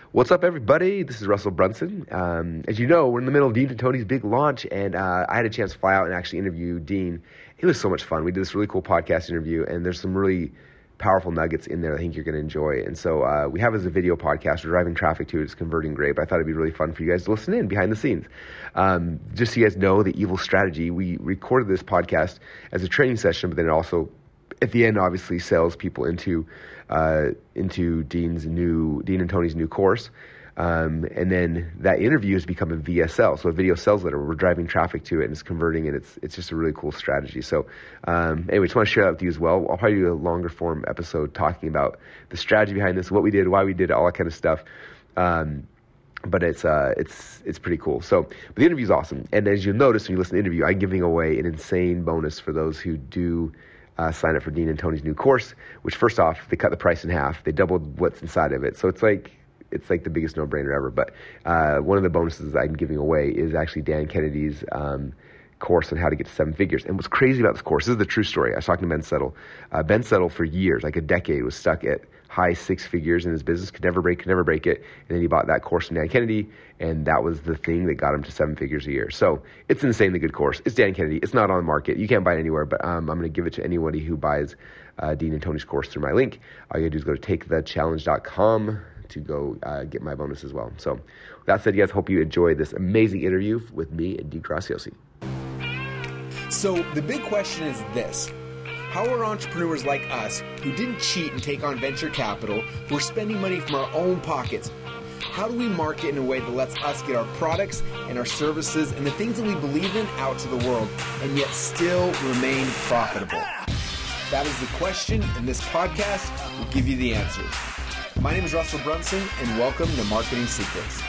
What's up, everybody? This is Russell Brunson. As you know, we're in the middle of Dean and Tony's big launch, and I had a chance to fly out and actually interview Dean. It was so much fun. We did this really cool podcast interview, and there's some really powerful nuggets in there I think you're going to enjoy. And so we have it as a video podcast. We're driving traffic to it. It's converting great, but I thought it'd be really fun for you guys to listen in behind the scenes. Just so you guys know the evil strategy, we recorded this podcast as a training session, but then it also, at the end, obviously sells people into Dean and Tony's new course. And then that interview has become a VSL, so a video sales letter. We're driving traffic to it and it's converting, and it's just a really cool strategy. So anyway, just want to share that with you as well. I'll probably do a longer form episode talking about the strategy behind this, what we did, why we did it, all that kind of stuff. But it's pretty cool. So, but the interview is awesome. And as you'll notice when you listen to the interview, I'm giving away an insane bonus for those who do sign up for Dean and Tony's new course, which first off, they cut the price in half. They doubled what's inside of it. So it's like the biggest no-brainer ever. But one of the bonuses I'm giving away is actually Dan Kennedy's course on how to get to seven figures. And what's crazy about this course, this is the true story. I was talking to Ben Settle. Ben Settle for years, like a decade, was stuck at high six figures in his business, could never break it. And then he bought that course from Dan Kennedy, and that was the thing that got him to seven figures a year. So it's an insanely good course. It's Dan Kennedy. It's not on the market. You can't buy it anywhere, but I'm going to give it to anybody who buys Dean and Tony's course through my link. All you got to do is go to takethechallenge.com to go get my bonus as well. So with that said, you guys, hope you enjoy this amazing interview with me and Dean Graziosi. So the big question is this. How are entrepreneurs like us, who didn't cheat and take on venture capital, who are spending money from our own pockets, how do we market in a way that lets us get our products and our services and the things that we believe in out to the world and yet still remain profitable? That is the question, and this podcast will give you the answers. My name is Russell Brunson, and welcome to Marketing Secrets.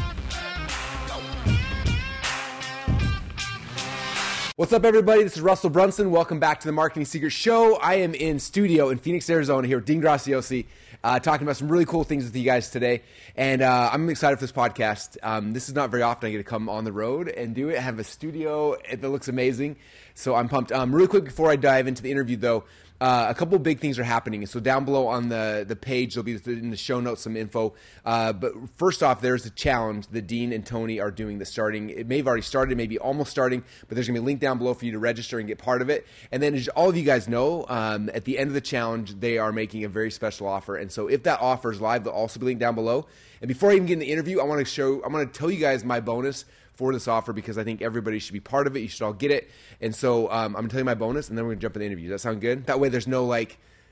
What's up, everybody? This is Russell Brunson. Welcome back to the Marketing Secrets Show. I am in studio in Phoenix, Arizona, here with Dean Graziosi, talking about some really cool things with you guys today. And I'm excited for this podcast. This is not very often I get to come on the road and do it. I have a studio that looks amazing, so I'm pumped. Really quick before I dive into the interview, though, a couple of big things are happening. So down below on the page, there'll be in the show notes some info. But first off, there's a challenge that Dean and Tony are doing that's starting. It may have already started, maybe almost starting, but there's going to be a link down below for you to register and get part of it. And then as all of you guys know, at the end of the challenge, they are making a very special offer. And so if that offer is live, there'll also be a link down below. And before I even get in the interview, I want to tell you guys my bonus for this offer because I think everybody should be part of it. You should all get it. And so I'm going to tell you my bonus, and then we're going to jump in the interview. Does that sound good? That way there's no a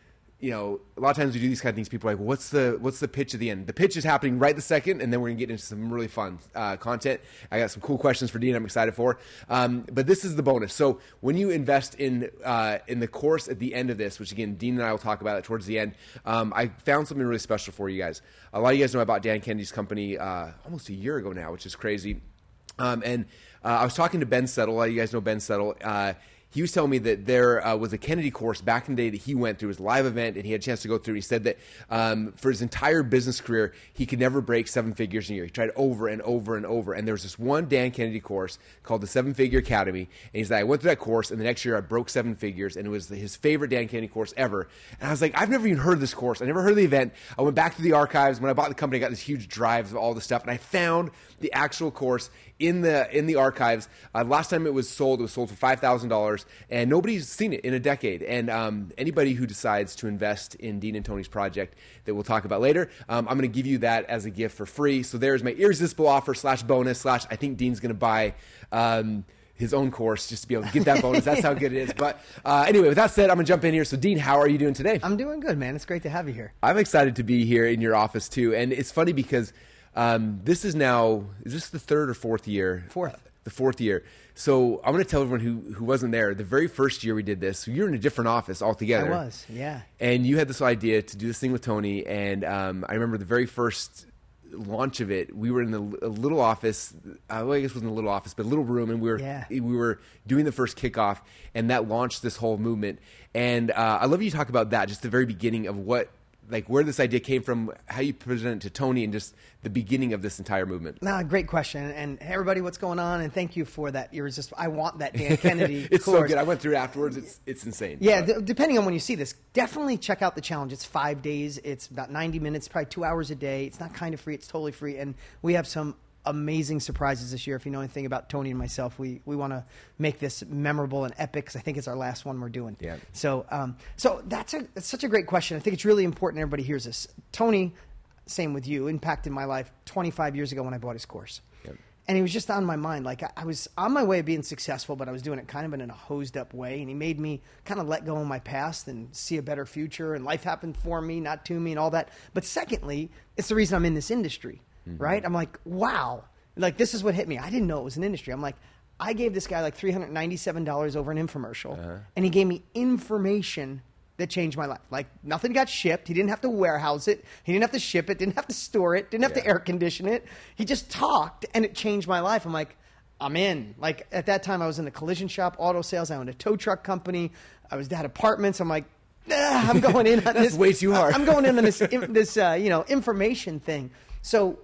lot of times we do these kind of things, people are like, what's the pitch at the end? The pitch is happening right the second, and then we're going to get into some really fun content. I got some cool questions for Dean I'm excited for. But this is the bonus. So when you invest in the course at the end of this, which again, Dean and I will talk about it towards the end, I found something really special for you guys. A lot of you guys know about Dan Kennedy's company almost a year ago now, which is crazy. I was talking to Ben Settle. A lot of you guys know Ben Settle. He was telling me that there was a Kennedy course back in the day that he went through. It was a live event, and he had a chance to go through. He said that for his entire business career, he could never break seven figures in a year. He tried over and over and over. And there was this one Dan Kennedy course called the Seven Figure Academy. And he's like, I went through that course, and the next year I broke seven figures, and it was his favorite Dan Kennedy course ever. And I was like, I've never even heard of this course. I never heard of the event. I went back to the archives. When I bought the company, I got this huge drives of all the stuff, and I found the actual course in the archives. Last time it was sold for $5,000, and nobody's seen it in a decade. And anybody who decides to invest in Dean and Tony's project that we'll talk about later, I'm going to give you that as a gift for free. So there's my irresistible offer / bonus / I think Dean's going to buy his own course just to be able to get that bonus. That's how good it is. But anyway, with that said, I'm going to jump in here. So Dean, how are you doing today? I'm doing good, man. It's great to have you here. I'm excited to be here in your office too. And it's funny because this is this the third or fourth year? The fourth year. So I'm going to tell everyone who wasn't there, the very first year we did this, you're in a different office altogether. I was, yeah. And you had this idea to do this thing with Tony, and I remember the very first launch of it, we were in a little office, I guess it wasn't a little office, but a little room, and we were doing the first kickoff, and that launched this whole movement. And I love you talk about that, just the very beginning of what like where this idea came from, how you presented it to Tony, and just the beginning of this entire movement. Great question. And hey, everybody, what's going on? And thank you for that irresistible. I want that Dan Kennedy It's course. so good. I went through it afterwards. It's insane. Yeah, depending on when you see this, definitely check out the challenge. It's 5 days. It's about 90 minutes, probably 2 hours a day. It's not kind of free. It's totally free. And we have some amazing surprises this year. If you know anything about Tony and myself, we want to make this memorable and epic, because I think it's our last one we're doing. Yeah. So that's such a great question. I think it's really important everybody hears this. Tony, same with you, impacted my life 25 years ago when I bought his course. Yep. And he was just on my mind. Like, I was on my way of being successful, but I was doing it kind of in a hosed up way. And he made me kind of let go of my past and see a better future. And life happened for me, not to me, and all that. But secondly, it's the reason I'm in this industry. Right? I'm like, wow, like this is what hit me. I didn't know it was an industry. I'm like, I gave this guy like $397 over an infomercial, and he gave me information that changed my life. Like, nothing got shipped. He didn't have to warehouse it. He didn't have to ship it. Didn't have to store it. Didn't have to air condition it. He just talked, and it changed my life. I'm like, I'm in. Like, at that time, I was in a collision shop, auto sales. I owned a tow truck company. Had apartments. I'm like, I'm going in on this. That's way too hard. I'm going in on this information thing. So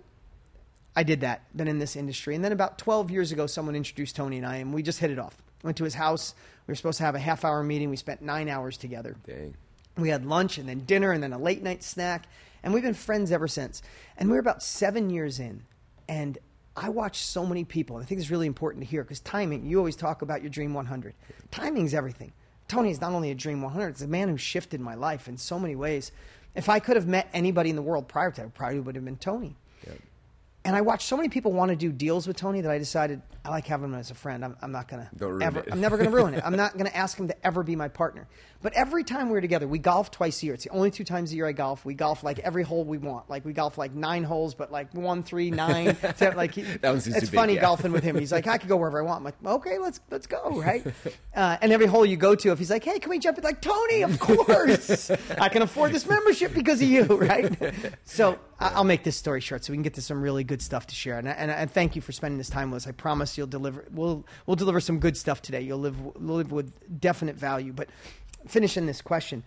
I did that, been in this industry. And then about 12 years ago, someone introduced Tony and I, and we just hit it off. Went to his house. We were supposed to have a half-hour meeting. We spent 9 hours together. Dang. We had lunch and then dinner and then a late-night snack. And we've been friends ever since. And we're about 7 years in. And I watch so many people. And I think it's really important to hear, because timing, you always talk about your Dream 100. Timing's everything. Tony is not only a Dream 100, it's a man who shifted my life in so many ways. If I could have met anybody in the world prior to that, it probably would have been Tony. Yep. And I watched so many people want to do deals with Tony that I decided I like having him as a friend. I'm not going to ever. I'm never going to ruin it. I'm not going to ask him to ever be my partner. But every time we were together, we golf twice a year. It's the only 2 times a year I golf. We golf like every hole we want. Like, we golf like 9 holes, but like 1, 3, 9. So like that one seems it's too funny big, golfing with him. He's like, I could go wherever I want. I'm like, okay, let's go, right? And every hole you go to, if he's like, hey, can we jump in? Like, Tony, of course. I can afford this membership because of you, right? So I'll make this story short so we can get to some really good stuff to share. And thank you for spending this time with us. I promise you'll deliver. We'll deliver some good stuff today. You'll live with definite value. But finishing this question,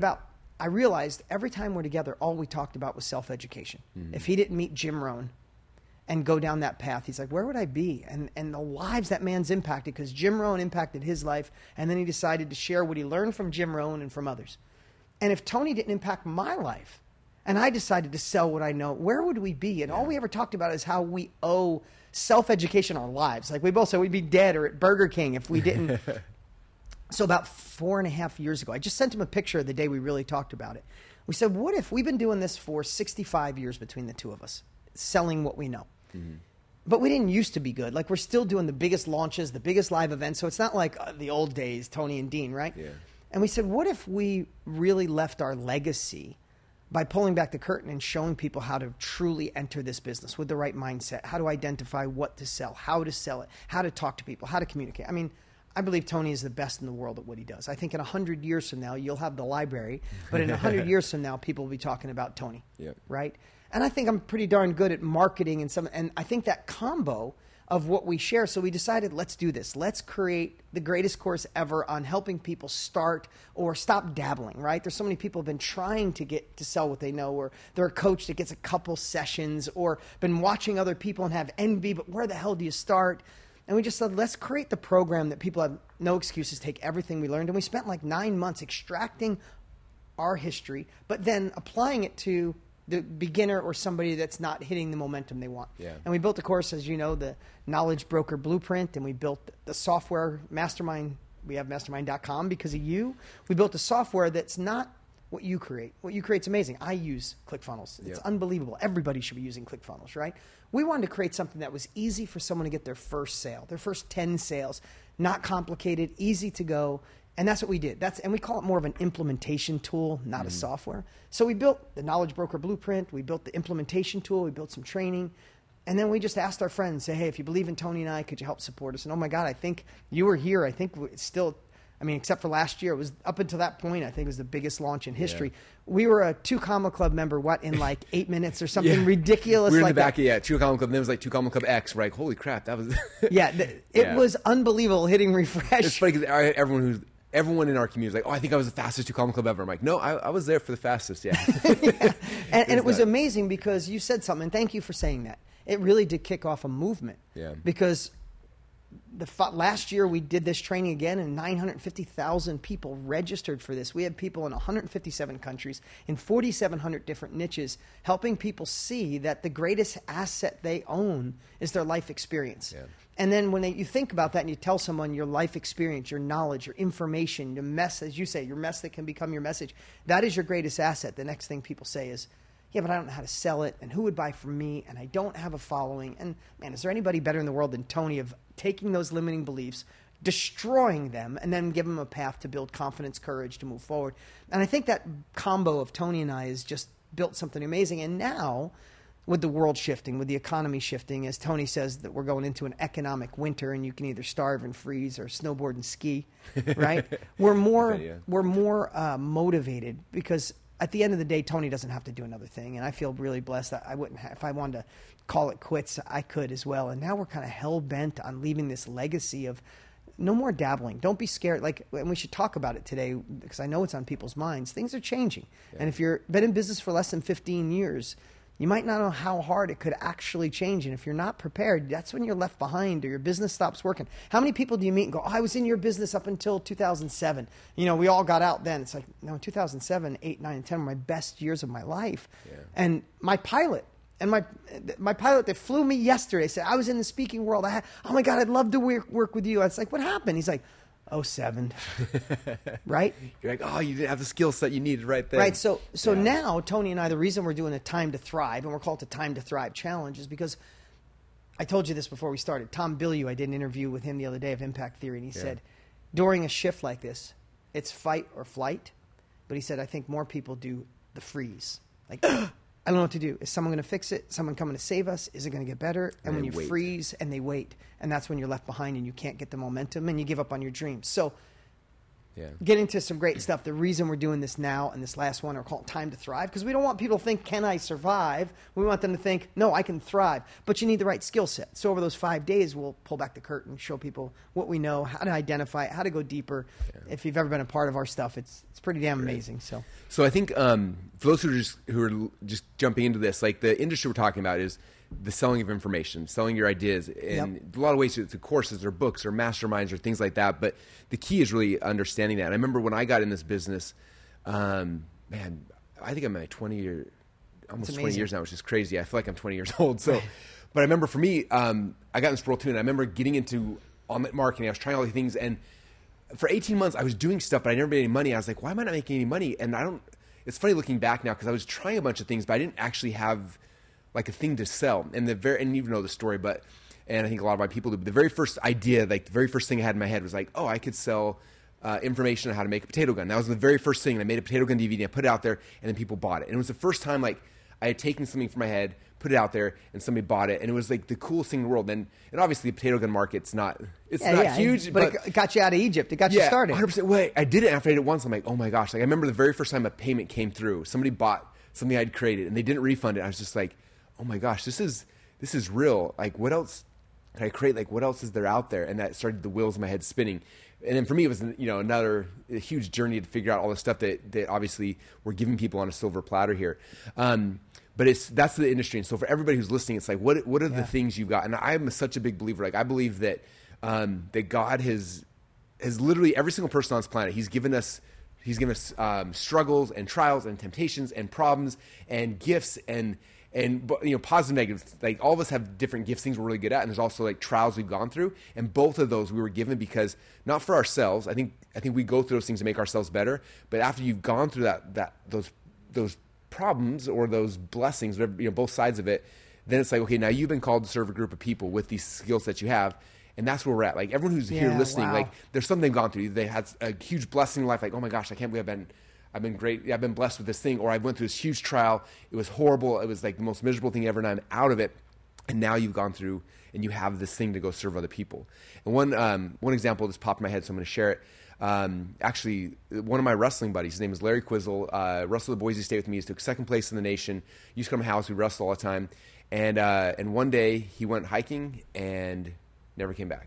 I realized every time we're together, all we talked about was self-education. Mm-hmm. If he didn't meet Jim Rohn and go down that path, he's like, where would I be? And the lives that man's impacted, because Jim Rohn impacted his life, and then he decided to share what he learned from Jim Rohn and from others. And if Tony didn't impact my life, and I decided to sell what I know, where would we be? And all we ever talked about is how we owe self-education our lives. Like, we both said we'd be dead or at Burger King if we didn't. So about 4.5 years ago, I just sent him a picture of the day we really talked about it. We said, what if we've been doing this for 65 years between the two of us, selling what we know? Mm-hmm. But we didn't used to be good. Like, we're still doing the biggest launches, the biggest live events. So it's not like the old days, Tony and Dean, right? Yeah. And we said, what if we really left our legacy by pulling back the curtain and showing people how to truly enter this business with the right mindset, how to identify what to sell, how to sell it, how to talk to people, how to communicate. I mean, I believe Tony is the best in the world at what he does. I think in 100 years from now, you'll have the library, but in 100 years from now, people will be talking about Tony, yep. Right? And I think I'm pretty darn good at marketing and I think that combo of what we share. So we decided, let's do this. Let's create the greatest course ever on helping people start or stop dabbling, right? There's so many people who have been trying to get to sell what they know, or they're a coach that gets a couple sessions, or been watching other people and have envy, but where the hell do you start? And we just said, let's create the program that people have no excuses, take everything we learned. And we spent like 9 months extracting our history, but then applying it to the beginner or somebody that's not hitting the momentum they want. Yeah. And we built the course, as you know, the Knowledge Broker Blueprint, and we built the software Mastermind. We have mastermind.com because of you. We built a software that's not what you create. What you create's amazing. I use ClickFunnels. It's unbelievable. Everybody should be using ClickFunnels, right? We wanted to create something that was easy for someone to get their first sale, their first 10 sales, not complicated, easy to go. And that's what we did. And we call it more of an implementation tool, not a software. So we built the Knowledge Broker Blueprint. We built the implementation tool. We built some training. And then we just asked our friends, say, hey, if you believe in Tony and I, could you help support us? And oh my God, I think you were here. I think it's still, except for last year, it was up until that point, I think it was the biggest launch in history. Yeah. We were a 2 Comma Club member, in like 8 minutes or something ridiculous. We were in like the back of, 2 Comma Club. And then it was like 2 Comma Club X, right? Holy crap, that was... it was unbelievable hitting refresh. It's funny because everyone who's... everyone in our community was like, oh, I think I was the fastest 2 Club ever. I'm like, no, I was there for the fastest, yeah. Yeah. And it was amazing because you said something, and thank you for saying that. It really did kick off a movement. Yeah. Because last year we did this training again, and 950,000 people registered for this. We had people in 157 countries in 4,700 different niches, helping people see that the greatest asset they own is their life experience. Yeah. And then when you think about that and you tell someone your life experience, your knowledge, your information, your mess, as you say, your mess that can become your message, that is your greatest asset. The next thing people say is, yeah, but I don't know how to sell it, and who would buy from me, and I don't have a following. And, man, is there anybody better in the world than Tony of taking those limiting beliefs, destroying them, and then give them a path to build confidence, courage to move forward? And I think that combo of Tony and I has just built something amazing. And now, with the world shifting, with the economy shifting, as Tony says, that we're going into an economic winter, and you can either starve and freeze or snowboard and ski, right? We're more motivated because at the end of the day, Tony doesn't have to do another thing, and I feel really blessed that I wouldn't have, if I wanted to call it quits, I could as well. And now we're kind of hell-bent on leaving this legacy of no more dabbling. Don't be scared. And we should talk about it today because I know it's on people's minds. Things are changing. Yeah. And if you've been in business for less than 15 years, you might not know how hard it could actually change. And if you're not prepared, that's when you're left behind or your business stops working. How many people do you meet and go, oh, I was in your business up until 2007. We all got out then. It's like, no, 2007, 8, 9, and 10 were my best years of my life. Yeah. And my pilot, my pilot that flew me yesterday said, I was in the speaking world. Oh, my God, I'd love to work with you. I was like, what happened? He's like, 07, right? You're like, oh, you didn't have the skill set you needed right there. Right. So now, Tony and I, the reason we're doing a Time to Thrive, and we're called the Time to Thrive Challenge, is because I told you this before we started. Tom Bilyeu, I did an interview with him the other day of Impact Theory, and he said, during a shift like this, it's fight or flight. But he said, I think more people do the freeze. Like, I don't know what to do. Is someone going to fix it? Someone coming to save us? Is it going to get better? And when you freeze and they wait, and that's when you're left behind and you can't get the momentum and you give up on your dreams. So get into some great stuff. The reason we're doing this now and this last one are called Time to Thrive, because we don't want people to think, can I survive? We want them to think, no, I can thrive. But you need the right skill set. So over those 5 days, we'll pull back the curtain, show people what we know, how to identify it, how to go deeper. Yeah. If you've ever been a part of our stuff, it's pretty damn amazing. So I think for those who are just jumping into this, like the industry we're talking about is the selling of information, selling your ideas, and a lot of ways to courses or books or masterminds or things like that. But the key is really understanding that. And I remember when I got in this business, man, I think I'm at almost 20 years now, which is crazy. I feel like I'm 20 years old. So, but I remember for me, I got in this role too, and I remember getting into online marketing. I was trying all these things, and for 18 months, I was doing stuff, but I never made any money. I was like, why am I not making any money? And it's funny looking back now because I was trying a bunch of things, but I didn't actually have like a thing to sell. And you know the story, and I think a lot of my people do. But the very first idea, like the very first thing I had in my head was like, oh, I could sell information on how to make a potato gun. That was the very first thing. And I made a potato gun DVD, and I put it out there, and then people bought it. And it was the first time like I had taken something from my head, put it out there, and somebody bought it. And it was like the coolest thing in the world. And obviously the potato gun market's not huge. But it got you out of Egypt. It got you started. 100%. Wait, I did it after I did it once. I'm like, oh my gosh. Like I remember the very first time a payment came through. Somebody bought something I'd created, and they didn't refund it. I was just like, oh my gosh, this is real. Like what else can I create? Like what else is there out there? And that started the wheels in my head spinning. And then for me, it was another huge journey to figure out all the stuff that obviously we're giving people on a silver platter here. But that's the industry. And so for everybody who's listening, it's like, what are the things you've got? And I'm such a big believer. Like I believe that that God has literally every single person on this planet. He's given us struggles and trials and temptations and problems and gifts and positive, negatives. Like all of us have different gifts, things we're really good at, and there's also like trials we've gone through. And both of those we were given because not for ourselves. I think we go through those things to make ourselves better. But after you've gone through those problems or those blessings, whatever, both sides of it, then it's like, okay, now you've been called to serve a group of people with these skills that you have. And that's where we're at. Like everyone who's here listening, like there's something they've gone through. They had a huge blessing in life. Like, oh my gosh, I can't believe I've been great. I've been blessed with this thing. Or I went through this huge trial. It was horrible. It was like the most miserable thing ever, and I'm out of it. And now you've gone through and you have this thing to go serve other people. And one example just popped in my head, so I'm going to share it. Actually, one of my wrestling buddies, his name is Larry Quizzle, wrestled at Boise State with me. He took second place in the nation. Used to come to my house. We wrestled all the time. And one day he went hiking and never came back.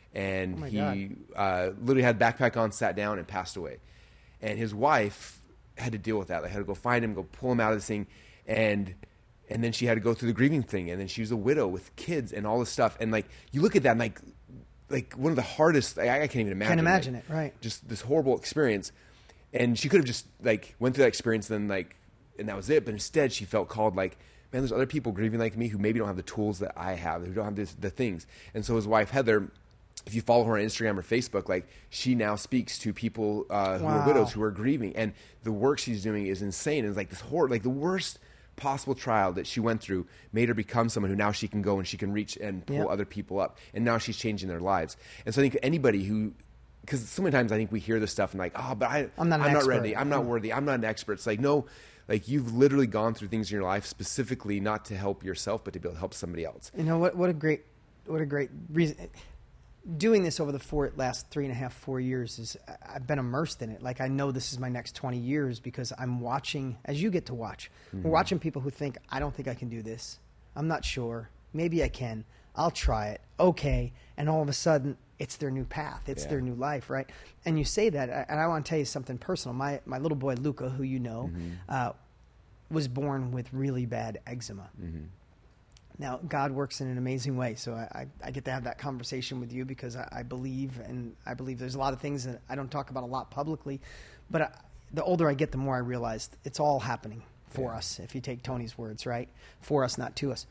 and my he literally had a backpack on, sat down, and passed away. And his wife had to deal with that. They had to go find him, go pull him out of this thing, and then she had to go through the grieving thing, and then she was a widow with kids and all this stuff. And like you look at that, and like one of the hardest. I can't even imagine. Can't imagine it, right? Just this horrible experience, and she could have just like went through that experience, and that was it. But instead, she felt called like, man, there's other people grieving like me who maybe don't have the tools that I have, who don't have the things. And so his wife Heather, if you follow her on Instagram or Facebook, like she now speaks to people who are widows who are grieving, and the work she's doing is insane. It's like this horror, like the worst possible trial that she went through made her become someone who now she can go and she can reach and pull other people up, and now she's changing their lives. And so I think anybody who, because so many times I think we hear this stuff and like, oh, but I'm not ready, I'm not worthy, I'm not an expert. It's like, no, like you've literally gone through things in your life specifically not to help yourself, but to be able to help somebody else. You know what a great reason. Doing this over the last 3.5, 4 years is I've been immersed in it. Like I know this is my next 20 years because I'm watching, as you get to watch. Mm-hmm. We're watching people who think, I don't think I can do this. I'm not sure. Maybe I can. I'll try it. Okay. And all of a sudden, it's their new path. It's their new life, right? And you say that, and I want to tell you something personal. My little boy, Luca, who you know, was born with really bad eczema. Mm-hmm. Now, God works in an amazing way, so I get to have that conversation with you because I believe there's a lot of things that I don't talk about a lot publicly, but the older I get, the more I realize it's all happening for us, if you take Tony's words, right? For us, not to us.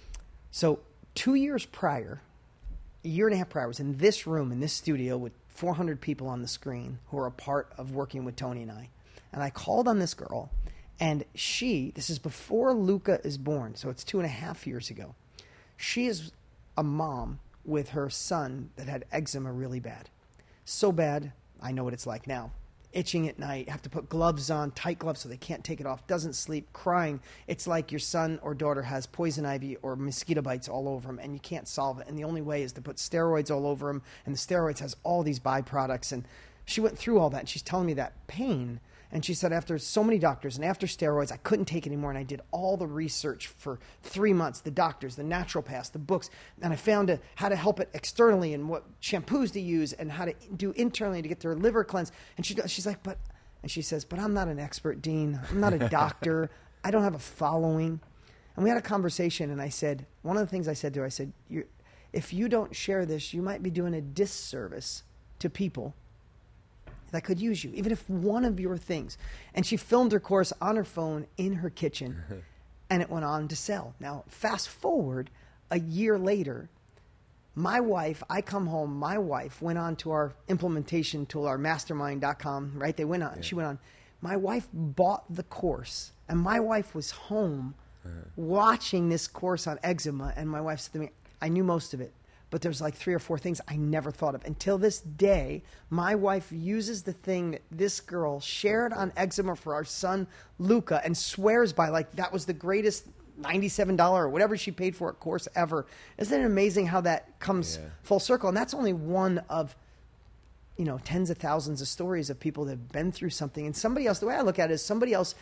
So 2 years prior, a year and a half prior, I was in this room, in this studio with 400 people on the screen who are a part of working with Tony and I called on this girl. And this is before Luca is born, so it's 2.5 years ago. She is a mom with her son that had eczema really bad. So bad, I know what it's like now. Itching at night, have to put gloves on, tight gloves so they can't take it off, doesn't sleep, crying. It's like your son or daughter has poison ivy or mosquito bites all over him, and you can't solve it. And the only way is to put steroids all over him, and the steroids has all these byproducts. And she went through all that, and she's telling me that pain. And she said, after so many doctors and after steroids, I couldn't take it anymore. And I did all the research for 3 months, the doctors, the naturopaths, the books. And I found how to help it externally and what shampoos to use and how to do internally to get their liver cleansed. And she's like, and she says, but I'm not an expert, Dean. I'm not a doctor. I don't have a following. And we had a conversation. And I said, one of the things I said to her, I said, if you don't share this, you might be doing a disservice to people that could use you, even if one of your things. And she filmed her course on her phone in her kitchen, and it went on to sell. Now, fast forward a year later, I come home, my wife went on to our implementation tool, our mastermind.com, right? She went on. My wife bought the course, and my wife was home watching this course on eczema, and my wife said to me, I knew most of it, but there's like 3 or 4 things I never thought of. Until this day, my wife uses the thing that this girl shared on eczema for our son, Luca, and swears by, like that was the greatest $97 or whatever she paid for a course ever. Isn't it amazing how that comes full circle? And that's only one of, tens of thousands of stories of people that have been through something. And somebody else, the way I look at it is somebody else,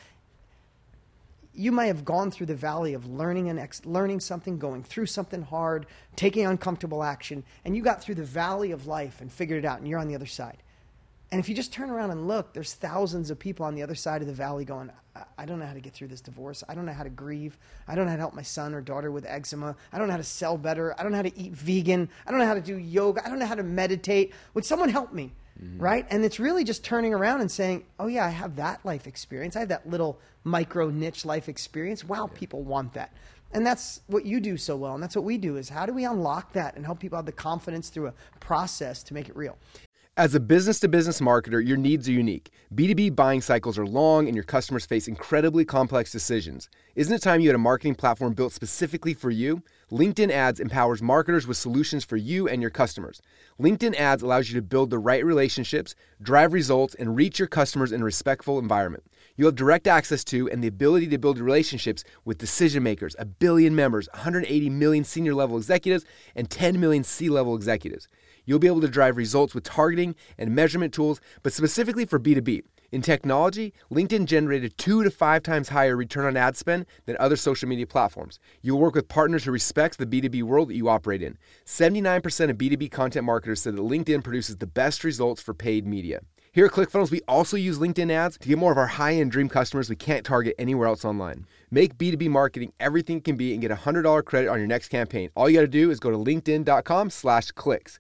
you might have gone through the valley of learning something, going through something hard, taking uncomfortable action, and you got through the valley of life and figured it out, and you're on the other side. And if you just turn around and look, there's thousands of people on the other side of the valley going, I don't know how to get through this divorce. I don't know how to grieve. I don't know how to help my son or daughter with eczema. I don't know how to sell better. I don't know how to eat vegan. I don't know how to do yoga. I don't know how to meditate. Would someone help me? Right? And it's really just turning around and saying, oh yeah, I have that life experience. I have that little micro niche life experience. Wow, people want that. And that's what you do so well. And that's what we do is how do we unlock that and help people have the confidence through a process to make it real? As a business-to-business marketer, your needs are unique. B2B buying cycles are long and your customers face incredibly complex decisions. Isn't it time you had a marketing platform built specifically for you? LinkedIn Ads empowers marketers with solutions for you and your customers. LinkedIn Ads allows you to build the right relationships, drive results, and reach your customers in a respectful environment. You'll have direct access to and the ability to build relationships with decision makers, 1 billion members, 180 million senior level executives, and 10 million C-level executives. You'll be able to drive results with targeting and measurement tools, but specifically for B2B. In technology, LinkedIn generated 2 to 5 times higher return on ad spend than other social media platforms. You'll work with partners who respect the B2B world that you operate in. 79% of B2B content marketers said that LinkedIn produces the best results for paid media. Here at ClickFunnels, we also use LinkedIn ads to get more of our high-end dream customers we can't target anywhere else online. Make B2B marketing everything it can be and get a $100 credit on your next campaign. All you got to do is go to linkedin.com/clicks,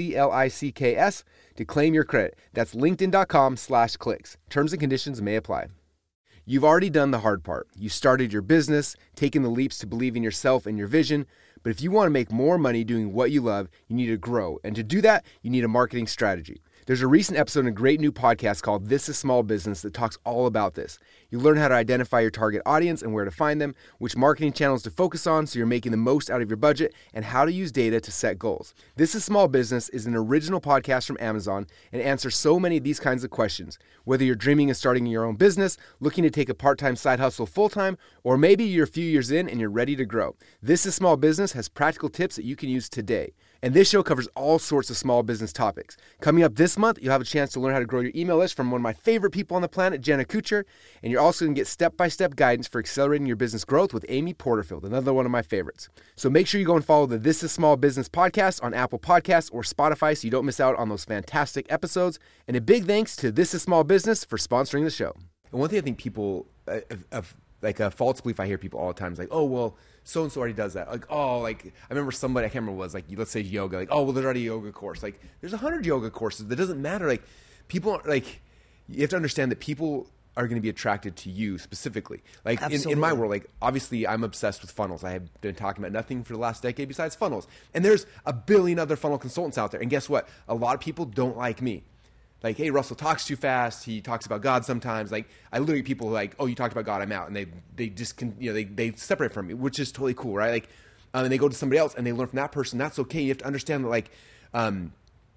CLICKS, to claim your credit. That's linkedin.com/clicks. Terms and conditions may apply. You've already done the hard part. You started your business, taken the leaps to believe in yourself and your vision. But if you want to make more money doing what you love, you need to grow. And to do that, you need a marketing strategy. There's a recent episode in a great new podcast called This is Small Business that talks all about this. You learn how to identify your target audience and where to find them, which marketing channels to focus on so you're making the most out of your budget, and how to use data to set goals. This is Small Business is an original podcast from Amazon and answers so many of these kinds of questions. Whether you're dreaming of starting your own business, looking to take a part-time side hustle full-time, or maybe you're a few years in and you're ready to grow. This is Small Business has practical tips that you can use today. And this show covers all sorts of small business topics. Coming up this month, you'll have a chance to learn how to grow your email list from one of my favorite people on the planet, Jenna Kutcher. And you're also going to get step-by-step guidance for accelerating your business growth with Amy Porterfield, another one of my favorites. So make sure you go and follow the This is Small Business podcast on Apple Podcasts or Spotify so you don't miss out on those fantastic episodes. And a big thanks to This is Small Business for sponsoring the show. And one thing I think people, like a false belief I hear people all the time is like, oh, well, so-and-so already does that. Like, oh, like, I remember somebody, I can't remember what it was, like, let's say yoga, like, oh, well, there's already a yoga course. Like, there's 100 yoga courses. That doesn't matter. Like, people, like, you have to understand that people are going to be attracted to you specifically. Like, in my world, like, obviously, I'm obsessed with funnels. I have been talking about nothing for the last decade besides funnels. And there's a billion other funnel consultants out there. And guess what? A lot of people don't like me. Like, hey, Russell talks too fast. He talks about God sometimes. Like, I literally get people like, oh, you talked about God, I'm out, and they just they separate from me, which is totally cool, right? Like, and they go to somebody else and they learn from that person. That's okay. You have to understand that, like, I'm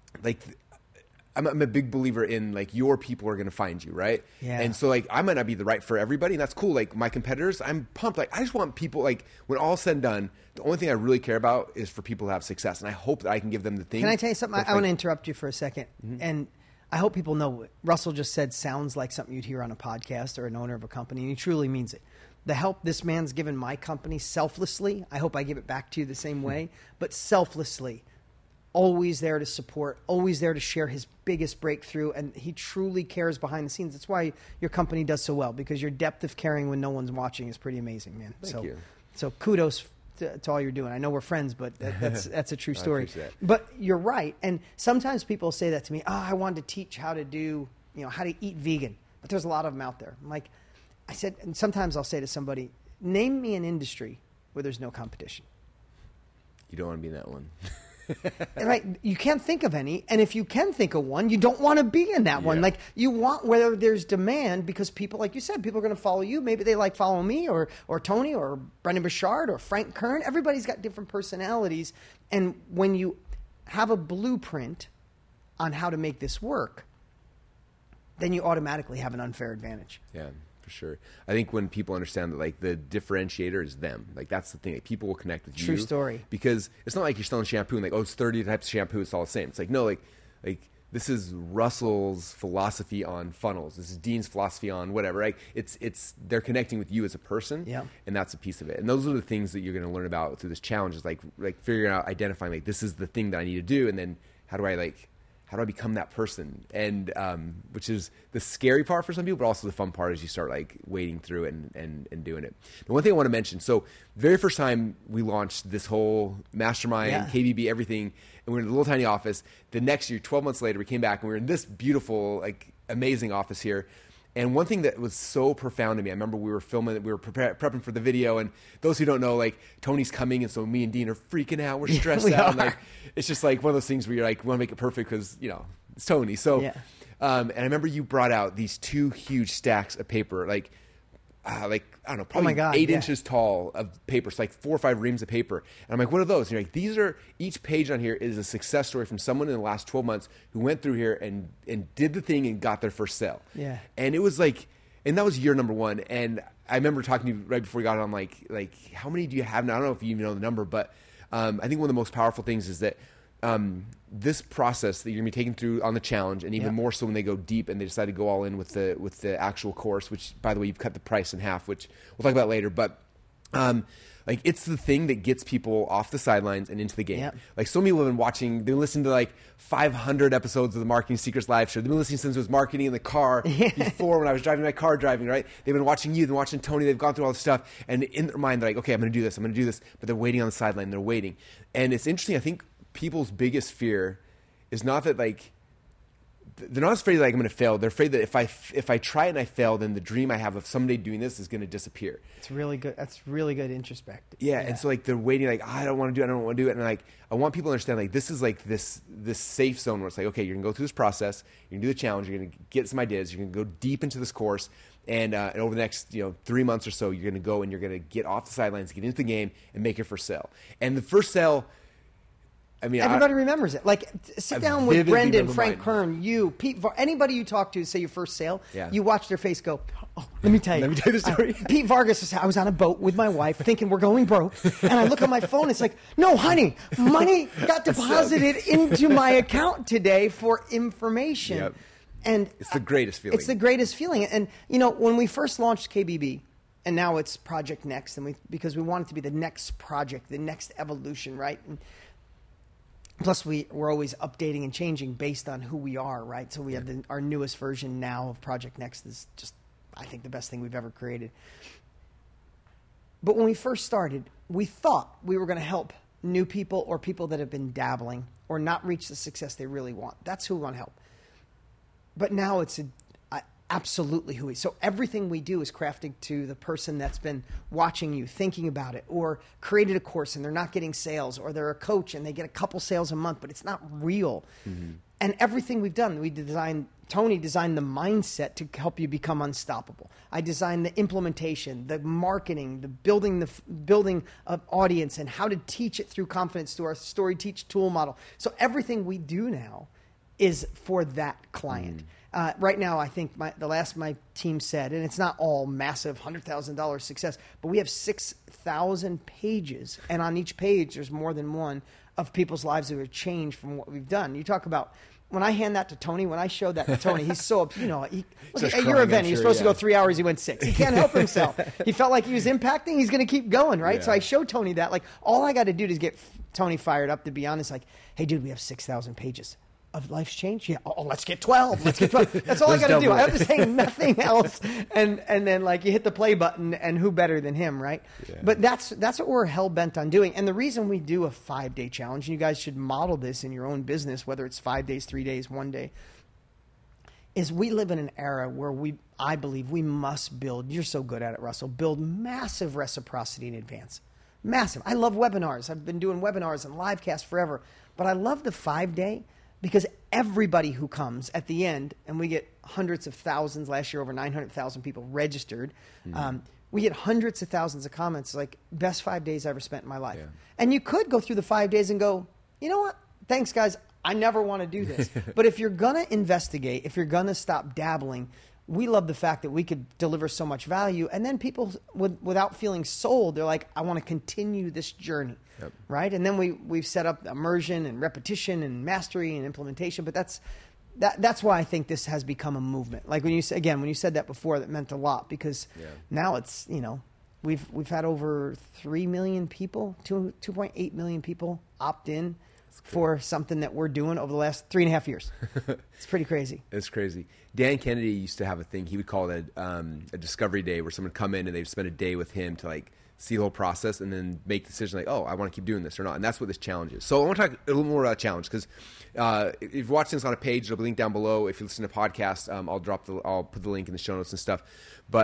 a big believer in like your people are going to find you, right? Yeah. And so like I might not be the right for everybody, and that's cool. Like my competitors, I'm pumped. Like I just want people like when all's said and done, the only thing I really care about is for people to have success, and I hope that I can give them the thing. Can I tell you something? I want to interrupt you for a second, and I hope people know what Russell just said sounds like something you'd hear on a podcast or an owner of a company, and he truly means it. The help this man's given my company selflessly, I hope I give it back to you the same way, but selflessly, always there to support, always there to share his biggest breakthrough, and he truly cares behind the scenes. That's why your company does so well, because your depth of caring when no one's watching is pretty amazing, man. Thank you. So kudos to all you're doing. I know we're friends, but that's a true story. I appreciate that. But you're right. And sometimes people say that to me, I wanted to teach how to do, how to eat vegan. But there's a lot of them out there. I'm like, I said, and sometimes I'll say to somebody, name me an industry where there's no competition. You don't want to be in that one. Right? You can't think of any. And if you can think of one, you don't want to be in that one. Like you want whether there's demand, because people, like you said, people are going to follow you. Maybe they like following me or Tony or Brendan Burchard or Frank Kern. Everybody's got different personalities. And when you have a blueprint on how to make this work, then you automatically have an unfair advantage. Yeah. Sure. I think when people understand that like the differentiator is them, like that's the thing. Like, people will connect with you. True story. Because it's not like you're selling shampoo and like, oh, it's 30 types of shampoo, it's all the same. It's like, no, like this is Russell's philosophy on funnels. This is Dean's philosophy on whatever. Right? It's they're connecting with you as a person. Yeah. And that's a piece of it. And those are the things that you're going to learn about through this challenge, is like figuring out, identifying like this is the thing that I need to do, and then how do I become that person? And which is the scary part for some people, but also the fun part as you start like wading through it and doing it. But one thing I want to mention, so very first time we launched this whole mastermind, KBB, everything, and we were in a little tiny office. The next year, 12 months later, we came back and we were in this beautiful, like amazing office here. And one thing that was so profound to me, I remember we were filming, we were prepping for the video, and those who don't know, like Tony's coming, and so me and Dean are freaking out, we're stressed out. And, like, it's just like one of those things where you're like, we want to make it perfect because it's Tony. So, and I remember you brought out these 2 huge stacks of paper, like I don't know, probably 8 inches tall of paper. So like 4 or 5 reams of paper. And I'm like, what are those? And you're like, these are, each page on here is a success story from someone in the last 12 months who went through here and did the thing and got their first sale. Yeah. And it was like, and that was year number 1. And I remember talking to you right before we got on, like how many do you have now? I don't know if you even know the number, but I think one of the most powerful things is that this process that you're going to be taken through on the challenge, and even more so when they go deep and they decide to go all in with the actual course, which, by the way, you've cut the price in half, which we'll talk about later. But like, it's the thing that gets people off the sidelines and into the game. Yep. Like, so many people have been watching, they listen to like 500 episodes of the Marketing Secrets live show. They've been listening since it was marketing in the car before, when I was driving my car, right? They've been watching you, they've been watching Tony, they've gone through all this stuff, and in their mind, they're like, okay, I'm going to do this, but they're waiting on the sideline, they're waiting. And it's interesting, I think people's biggest fear is not that, like, they're not afraid that, like, I'm going to fail. They're afraid that if I try and I fail, then the dream I have of someday doing this is going to disappear. It's really good. That's really good introspective. Yeah, and so, like, they're waiting, like, I don't want to do it. And, like, I want people to understand, like, this is like this safe zone where it's like, okay, you're going to go through this process, you're going to do the challenge, you're going to get some ideas, you're going to go deep into this course, and over the next 3 months or so, you're going to go and you're going to get off the sidelines, get into the game, and make your first sale. And the first sale, I mean, everybody remembers it. Like, sit down with Brendan, Frank Kern, you, Pete, anybody you talk to, say your first sale, you watch their face go, oh, let me tell you the story. Pete Vargas, I was on a boat with my wife thinking we're going broke, and I look at my phone, it's like, no, honey, money got deposited into my account today for information. Yep. And it's the greatest feeling. It's the greatest feeling. And, when we first launched KBB, and now it's Project Next, and because we want it to be the next project, the next evolution, right? And plus, we're always updating and changing based on who we are, right? So we have our newest version now of Project Next is just, I think, the best thing we've ever created. But when we first started, we thought we were going to help new people or people that have been dabbling or not reach the success they really want. That's who we want to help. But now it's absolutely who we. So everything we do is crafted to the person that's been watching you, thinking about it, or created a course and they're not getting sales, or they're a coach and they get a couple sales a month, but it's not real. Mm-hmm. And everything we've done, Tony designed the mindset to help you become unstoppable. I designed the implementation, the marketing, the building of audience, and how to teach it through confidence through our Story Teach tool model. So everything we do now is for that client. Mm-hmm. Right now, I think my team said, and it's not all massive $100,000 success, but we have 6,000 pages, and on each page there's more than one of people's lives that have changed from what we've done. You talk about, when I hand that to Tony, when I showed that to Tony, he's so, look at your event, he was supposed to go 3 hours, he went 6. He can't help himself. He felt like he was impacting, he's going to keep going, right? Yeah. So I showed Tony that, like, all I got to do to get Tony fired up, to be honest, like, hey, dude, we have 6,000 pages. Of life's change? Yeah. Oh, let's get 12. That's all I got to do. I have to say nothing else. And then, like, you hit the play button, and who better than him, right? Yeah. But that's what we're hell-bent on doing. And the reason we do a 5-day challenge, and you guys should model this in your own business, whether it's 5 days, 3 days, 1 day, is we live in an era where I believe we must build, you're so good at it, Russell, build massive reciprocity in advance. Massive. I love webinars. I've been doing webinars and live casts forever. But I love the 5-day, because everybody who comes at the end, and we get hundreds of thousands, last year over 900,000 people registered, we get hundreds of thousands of comments like, best 5 days I ever spent in my life. Yeah. And you could go through the 5 days and go, you know what, thanks guys, I never want to do this. But if you're going to investigate, if you're going to stop dabbling, we love the fact that we could deliver so much value, and then people, without feeling sold, they're like, I want to continue this journey. Yep. Right? And then we've set up immersion and repetition and mastery and implementation. But that's why I think this has become a movement. Like when you said that before, that meant a lot, because now it's, we've had over 3 million people, 2.8 million people opt in for something that we're doing over the last 3.5 years. It's pretty crazy. It's crazy. Dan Kennedy used to have a thing. He would call it a discovery day, where someone would come in and they'd spend a day with him to, like, see the whole process and then make the decision, like, oh, I want to keep doing this or not. And that's what this challenge is. So I want to talk a little more about challenge, because if you've watched this on a page, it'll be linked down below. If you listen to podcasts, I'll put the link in the show notes and stuff. But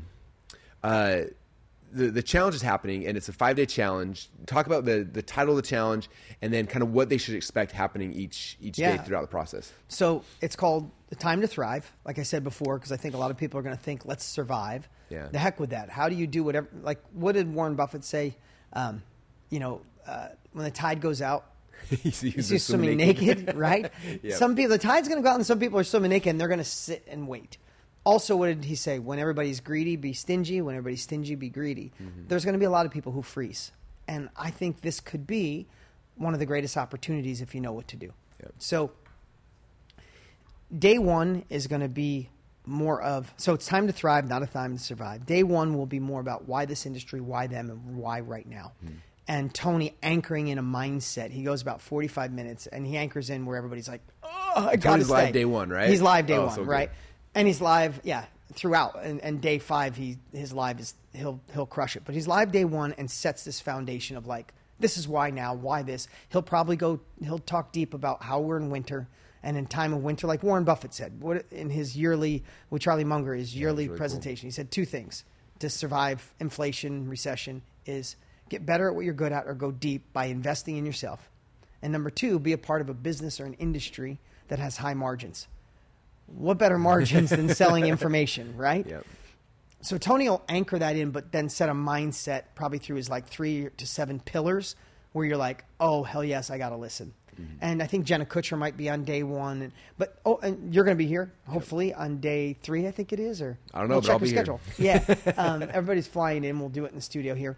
the challenge is happening, and it's a 5-day challenge. Talk about the title of the challenge, and then kind of what they should expect happening each day throughout the process. So it's called The Time to Thrive, like I said before, because I think a lot of people are going to think, let's survive. Yeah. The heck with that. How do you do whatever? Like, what did Warren Buffett say? When the tide goes out, he's swimming naked, right? Yep. Some people, the tide's going to go out, and some people are swimming naked, and they're going to sit and wait. Also, what did he say? When everybody's greedy, be stingy. When everybody's stingy, be greedy. Mm-hmm. There's going to be a lot of people who freeze. And I think this could be one of the greatest opportunities if you know what to do. Yep. So day one is going to be more of, so it's time to thrive, not a time to survive. Day one will be more about why this industry, why them, and why right now. And Tony anchoring in a mindset. He goes about 45 minutes, and he anchors in where everybody's like, oh, I got to Tony's live day one, right? He's live day Oh, one, so good. right? And he's live, throughout. And day 5, his live is, he'll crush it. But he's live day one and sets this foundation of like, this is why now, why this. He'll talk deep about how we're in winter. And in time of winter, like Warren Buffett said, what in his yearly, with Charlie Munger, his yearly really presentation, he said 2 things to survive inflation, recession is get better at what you're good at or go deep by investing in yourself. And number 2, be a part of a business or an industry that has high margins. What better margins than selling information, right? Yep. So Tony will anchor that in, but then set a mindset probably through his like 3 to 7 pillars where you're like, oh, hell yes, I got to listen. And I think Jenna Kutcher might be on day 1, and you're going to be here hopefully on day 3, I think it is, or I don't know, we'll but check I'll be your here. schedule. Yeah, everybody's flying in. We'll do it in the studio here.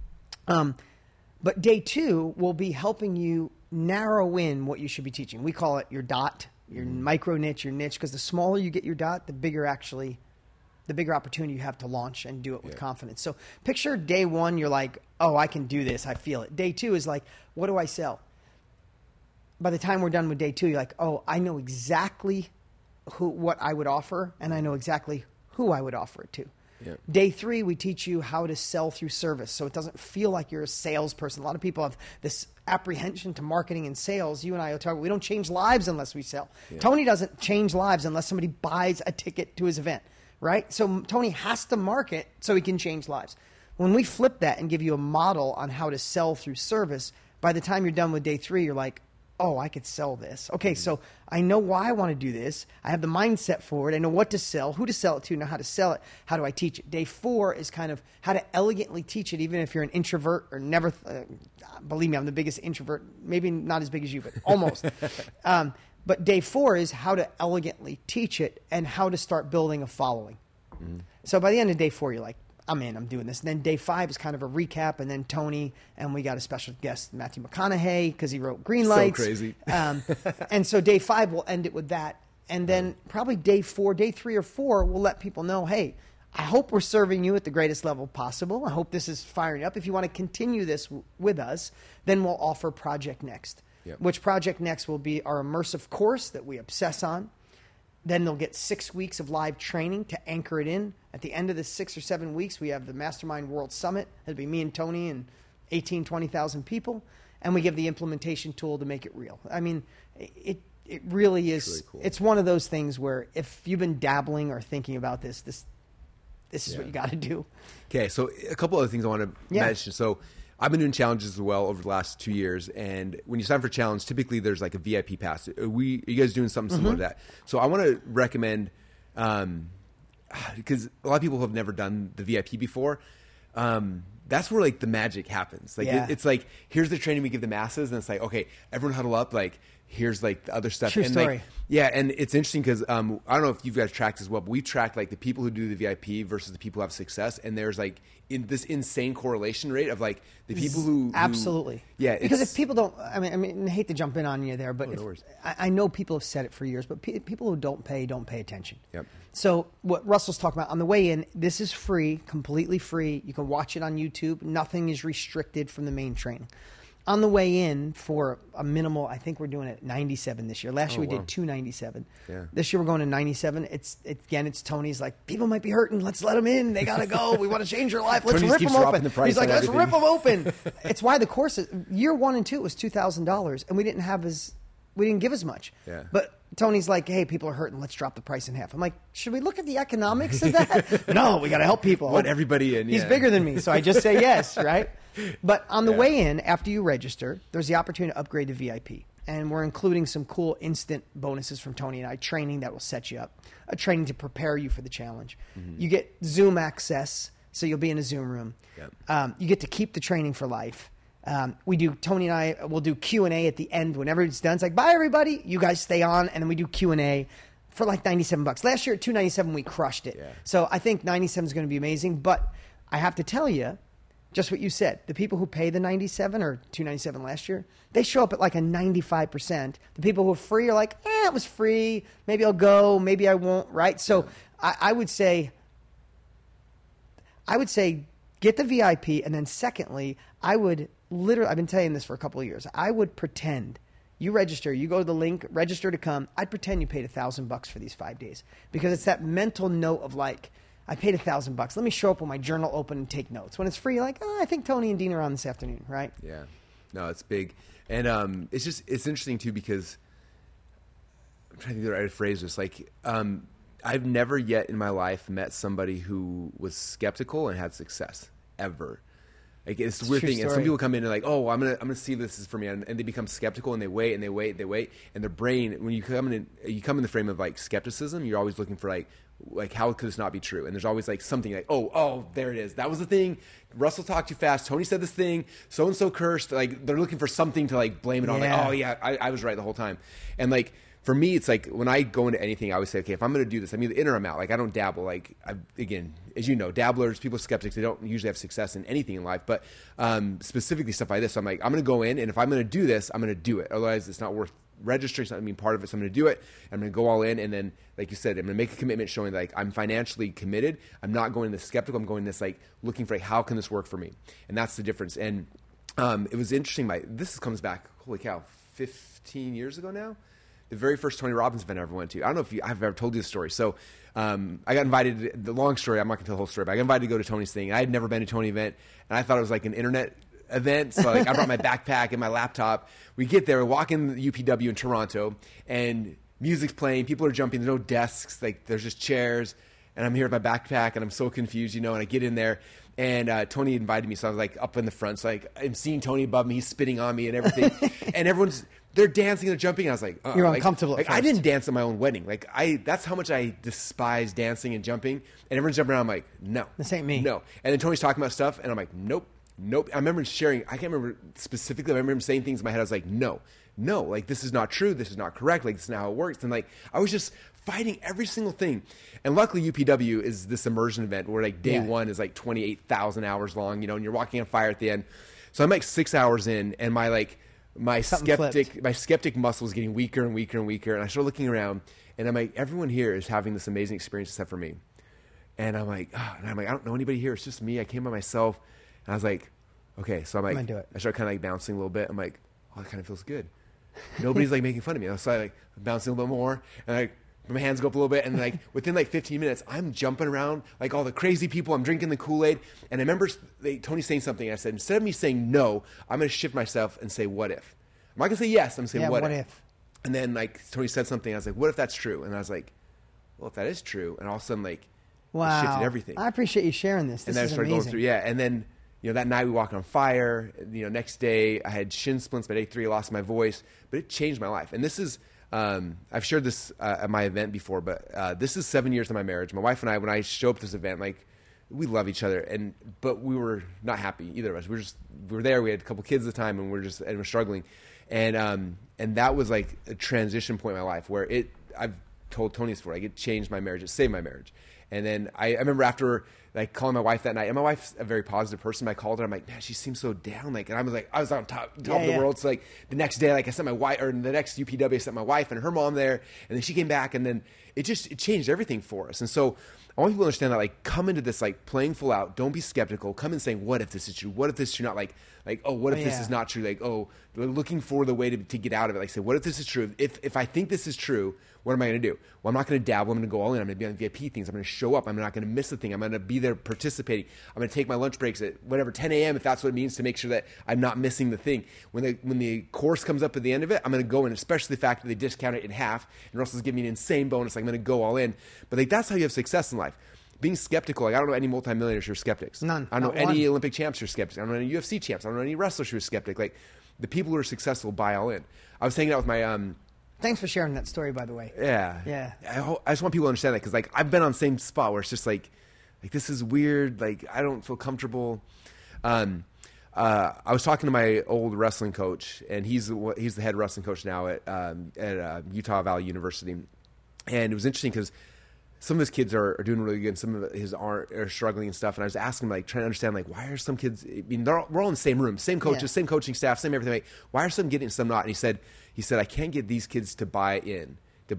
But day 2 will be helping you narrow in what you should be teaching. We call it your dot, your micro niche, your niche, because the smaller you get your dot, the bigger opportunity you have to launch and do it with confidence. So picture day 1, you're like, oh, I can do this. I feel it. Day 2 is like, what do I sell? By the time we're done with day 2, you're like, oh, I know exactly what I would offer, and I know exactly who I would offer it to. Yep. Day 3, we teach you how to sell through service, so it doesn't feel like you're a salesperson. A lot of people have this apprehension to marketing and sales. You and I are talking, we don't change lives unless we sell. Yeah. Tony doesn't change lives unless somebody buys a ticket to his event, right? So Tony has to market so he can change lives. When we flip that and give you a model on how to sell through service, by the time you're done with day 3, you're like, oh, I could sell this. Okay, so I know why I want to do this. I have the mindset for it. I know what to sell, who to sell it to, know how to sell it. How do I teach it? Day 4 is kind of how to elegantly teach it, even if you're an introvert or never. Believe me, I'm the biggest introvert. Maybe not as big as you, but almost. But day 4 is how to elegantly teach it and how to start building a following. So by the end of day 4, you're like, I'm in, I'm doing this. And then day 5 is kind of a recap, and then Tony, and we got a special guest, Matthew McConaughey, because he wrote Green Lights. So crazy. And so day 5, we'll end it with that. And then probably day 3 or 4, we'll let people know, hey, I hope we're serving you at the greatest level possible. I hope this is firing up. If you want to continue this with us, then we'll offer Project Next, which Project Next will be our immersive course that we obsess on. Then they'll get 6 weeks of live training to anchor it in. At the end of the 6 or 7 weeks, we have the Mastermind World Summit. It'll be me and Tony and 18, 20,000 people. And we give the implementation tool to make it real. I mean, it really is. Really cool. It's one of those things where if you've been dabbling or thinking about this is what you got to do. Okay, so a couple other things I want to mention. So I've been doing challenges as well over the last 2 years, and when you sign for a challenge, typically there's like a VIP pass. Are you guys doing something similar to that? So I want to recommend, because a lot of people have never done the VIP before. That's where like the magic happens. Like it's like, here's the training we give the masses, and it's like, okay, everyone huddle up. Like here's like the other stuff. True and story. Like, yeah, and it's interesting because I don't know if you guys tracked as well, but we tracked like the people who do the VIP versus the people who have success, and there's like in this insane correlation rate of like the people who absolutely because if people don't, I mean, I hate to jump in on you there, but I know people have said it for years, but people who don't pay attention. Yep. So what Russell's talking about on the way in, this is free, completely free. You can watch it on YouTube. Nothing is restricted from the main training. On the way in for a minimal, I think we're doing it at 97 this year. Last year we did 297. Yeah. This year we're going to 97. It's Tony's like, people might be hurting. Let's let them in. They got to go. We want to change their life. Let's rip them open. He's like, let's rip them open. It's why the course is, year 1 and 2 it was $2,000, and we didn't give as much. Yeah. But Tony's like, hey, people are hurting. Let's drop the price in half. I'm like, should we look at the economics of that? No, we got to help people. Let everybody in. He's bigger than me, so I just say yes, right? But on the way in, after you register, there's the opportunity to upgrade to VIP. And we're including some cool instant bonuses from Tony and I, training that will set you up, a training to prepare you for the challenge. Mm-hmm. You get Zoom access, so you'll be in a Zoom room. Yep. You get to keep the training for life. Tony and I will do Q&A at the end whenever it's done. It's like, bye everybody, you guys stay on, and then we do Q&A for like $97. Last year at $297 we crushed it. Yeah. So I think 97 is going to be amazing, but I have to tell you, just what you said. The people who pay the 97 or 297 last year, they show up at like a 95%. The people who are free are like, it was free. Maybe I'll go. Maybe I won't. Right. So I would say get the VIP. And then secondly, I've been telling this for a couple of years. I would pretend you register, you go to the link, register to come. I'd pretend you paid $1,000 for these 5 days, because it's that mental note of like, I paid $1,000. Let me show up with my journal open and take notes. When it's free, like, I think Tony and Dean are on this afternoon, right? Yeah. No, it's big. And it's interesting too, because I'm trying to think of the right phrase this. Like, I've never yet in my life met somebody who was skeptical and had success, ever. Like, it's a weird thing. And some people come in and like, oh, I'm gonna see if this is for me, and they become skeptical, and they wait and they wait and they wait, and their brain, when you come in the frame of like skepticism, you're always looking for like how could this not be true? And there's always like something like, oh, there it is. That was the thing. Russell talked too fast. Tony said this thing. So and so cursed. Like, they're looking for something to like blame it on. Yeah. Like, oh yeah, I was right the whole time. And like, for me, it's like when I go into anything, I always say, okay, if I'm going to do this, I'm either in or I'm out. Like, I don't dabble. Like, again, as you know, dabblers, people are skeptics, they don't usually have success in anything in life. But specifically stuff like this, so I'm like, I'm going to go in, and if I'm going to do this, I'm going to do it. Otherwise, it's not worth registering. It's not going to be part of it. So I'm going to do it. I'm going to go all in, and then, like you said, I'm going to make a commitment showing like I'm financially committed. I'm not going this skeptical. I'm going this like looking for like, how can this work for me? And that's the difference. And it was interesting. This comes back, holy cow, 15 years ago now. The very first Tony Robbins event I ever went to. I don't know if I've ever told you this story. So I got invited, the long story, I'm not going to tell the whole story, but I got invited to go to Tony's thing. I had never been to a Tony event, and I thought it was like an internet event. So like, I brought my backpack and my laptop. We get there, we walk in the UPW in Toronto, and music's playing, people are jumping, there's no desks, like there's just chairs, and I'm here with my backpack, and I'm so confused, and I get in there, and Tony invited me, so I was like up in the front, so like I'm seeing Tony above me, he's spitting on me and everything, and they're dancing, they're jumping, and I was like, you're uncomfortable. Like I didn't dance at my own wedding. Like that's how much I despise dancing and jumping. And everyone's jumping around. I'm like, no, this ain't me. No. And then Tony's talking about stuff, and I'm like, nope. I remember sharing. I can't remember specifically. I remember him saying things in my head. I was like, no, like this is not true. This is not correct. Like this is not how it works. And like I was just fighting every single thing. And luckily, UPW is this immersion event where like day one is like 28,000 hours long. And you're walking on fire at the end. So I'm like 6 hours in, and my skeptic muscle is getting weaker and weaker and weaker. And I start looking around, and I'm like, everyone here is having this amazing experience except for me. And I'm like, I don't know anybody here. It's just me. I came by myself. And I was like, okay. So I'm like, I start kind of like bouncing a little bit. I'm like, oh, that kind of feels good. Nobody's like making fun of me. So I like bouncing a little bit more, and like my hands go up a little bit. And like within like 15 minutes, I'm jumping around like all the crazy people. I'm drinking the Kool-Aid. And I remember Tony saying something. I said, instead of me saying no, I'm going to shift myself and say, what if? I'm not going to say yes. I'm going to say, what if? And then like Tony said something. I was like, what if that's true? And I was like, well, if that is true. And all of a sudden, like, it shifted everything. I appreciate you sharing this. This is amazing. Going through, and then, that night we walked on fire. Next day I had shin splints. By day 3, I lost my voice. But it changed my life. And this is, I've shared this at my event before, but this is 7 years of my marriage. My wife and I, when I show up to this event, like, we love each other, but we were not happy, either of us. We were there. We had a couple kids at the time, and we're struggling. And that was like a transition point in my life where I've told Tony this before, like it changed my marriage. It saved my marriage. And then I remember after like calling my wife that night, and my wife's a very positive person. I called her. I'm like, man, she seems so down. Like, and I was on top of the world. So like the next day, like I sent my wife, or the next UPW, I sent my wife and her mom there, and then she came back, and then it changed everything for us. And so I want people to understand that, like, come into this like playing full out. Don't be skeptical. Come in saying, what if this is true? What if this is true? Not like, oh, what if this is not true? Like, oh, looking for the way to get out of it. Like, say, what if this is true? If I think this is true, what am I going to do? Well, I'm not going to dabble. I'm going to go all in. I'm going to be on VIP things. I'm going to show up. I'm not going to miss a thing. I'm going to be there participating. I'm going to take my lunch breaks at whatever 10 a.m. if that's what it means, to make sure that I'm not missing the thing. When the course comes up at the end of it, I'm going to go in, especially the fact that they discount it in half, and Russell's giving me an insane bonus. I'm going to go all in. But like that's how you have success in life. Being skeptical, like I don't know any multimillionaires who are skeptics. None. I don't know any Olympic champs who are skeptics. I don't know any UFC champs. I don't know any wrestlers who are skeptic. Like the people who are successful buy all in. I was hanging out with my Thanks for sharing that story, by the way. Yeah. I just want people to understand that, because like I've been on the same spot where it's just like this is weird. Like I don't feel comfortable. I was talking to my old wrestling coach, and he's the head wrestling coach now at Utah Valley University, and it was interesting because some of his kids are doing really good, and some of his are struggling and stuff. And I was asking him, like, trying to understand, like, why are some kids? I mean, we're all in the same room, same coaches, same coaching staff, same everything. Like, why are some getting and some not? And he said, I can't get these kids to buy in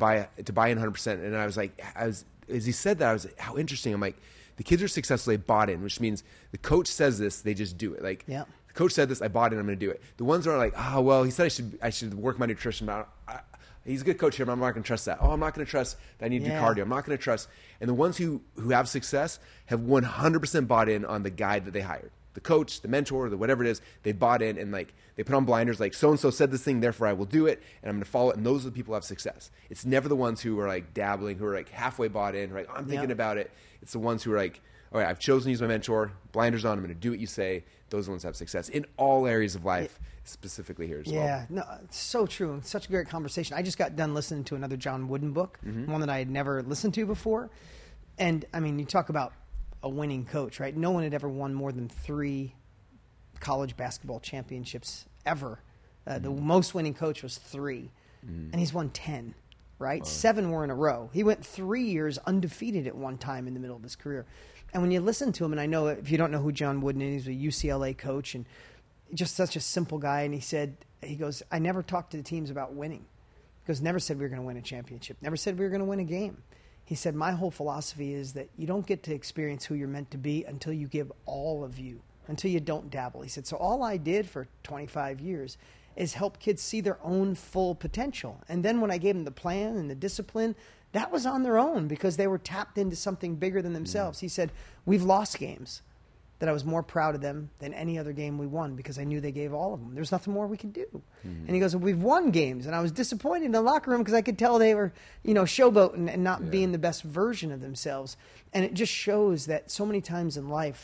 100%. And I was like, as he said that, I was like, how interesting. I'm like, the kids are successful, they bought in, which means the coach says this, they just do it. Like, the coach said this, I bought in, I'm going to do it. The ones that are like, well, he said I should work my nutrition, but he's a good coach here, but I'm not going to trust that. I'm not going to trust that I need to do cardio. I'm not going to trust. And the ones who have success have 100% bought in on the guide that they hired. The coach, the mentor, the whatever it is, they bought in and like they put on blinders like so-and-so said this thing, therefore I will do it and I'm going to follow it. And those are the people who have success. It's never the ones who are like dabbling, who are like halfway bought in, right? I'm thinking about it. It's the ones who are like, all right, I've chosen to use my mentor, blinders on, I'm going to do what you say. Those are the ones that have success in all areas of life, specifically here as well. Yeah, no, it's so true. It's such a great conversation. I just got done listening to another John Wooden book, one that I had never listened to before. And, I mean, you talk about a winning coach, right? No one had ever won more than 3 college basketball championships ever. The most winning coach was 3, and he's won 10, right? Wow. 7 were in a row. He went 3 years undefeated at one time in the middle of his career. And when you listen to him, and I know if you don't know who John Wooden is, he's a UCLA coach and just such a simple guy. And he goes, I never talked to the teams about winning. He goes, never said we were going to win a championship. Never said we were going to win a game. He said, my whole philosophy is that you don't get to experience who you're meant to be until you give all of you, until you don't dabble. He said, so all I did for 25 years is help kids see their own full potential. And then when I gave them the plan and the discipline, that was on their own because they were tapped into something bigger than themselves. He said, we've lost games that I was more proud of them than any other game we won because I knew they gave all of them. There's nothing more we could do. And he goes, we've won games. And I was disappointed in the locker room because I could tell they were, showboating and not being the best version of themselves. And it just shows that so many times in life,